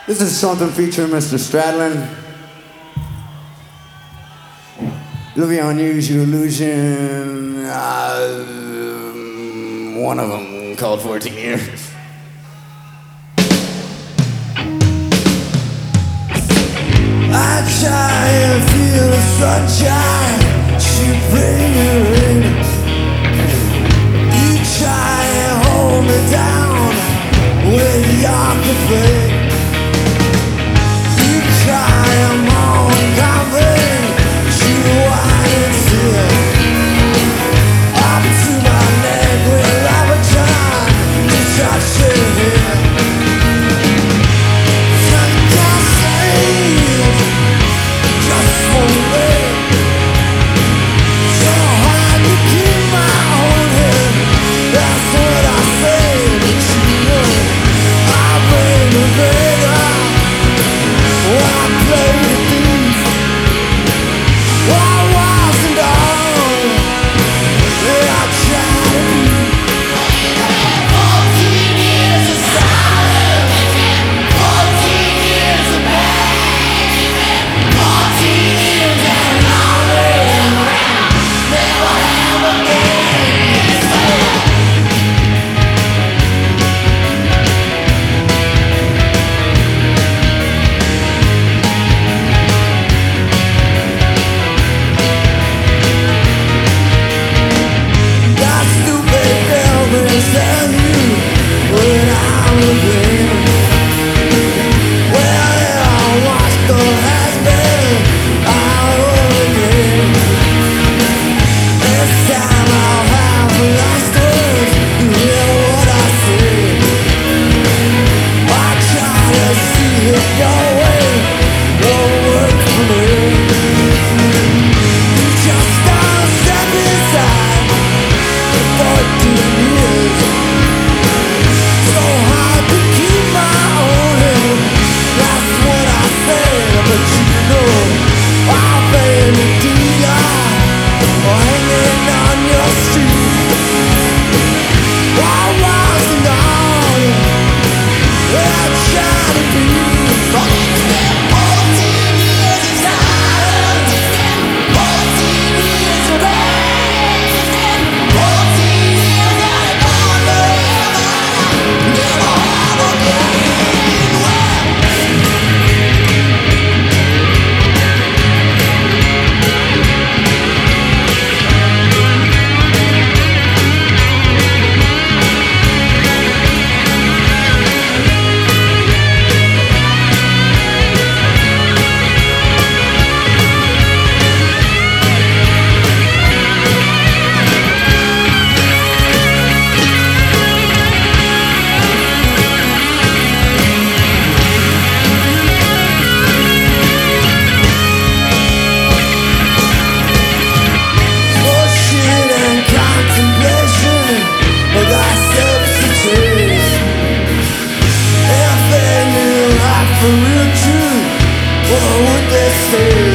This is something featuring Mr. Stradlin. It'll be Unusual Illusion. One of them called 14 Years. I try and feel the sunshine. She bring her in. You try and hold me down with your cafe. You try and moan coffee. You wine and sit up to my neck with lava time to touch your head. Just for me, so hard to keep my own head. That's what I say, but you know I bring the beggar, I play the thief, I wasn't on, yeah, I try to be. 14 years of silence, 14 years of pain, 14 years and lonely around, never have again. That stupid Elvis tell you when I'm again. Well, I watched the has-been out again. This time I'll have the last words. You hear what I say. I try to see it your way. Won't work for me. You just don't step inside. 14 years, so hard to keep my own head. That's what I said, but you know I'll pay the dealer hanging on your street. I wasn't on, I tried to be. 14 years of silence, 14 years of pain, 14 years I don't know, never have again. Bullshit and contemplation, but that's substitute. If they knew life for real truth, what would they say?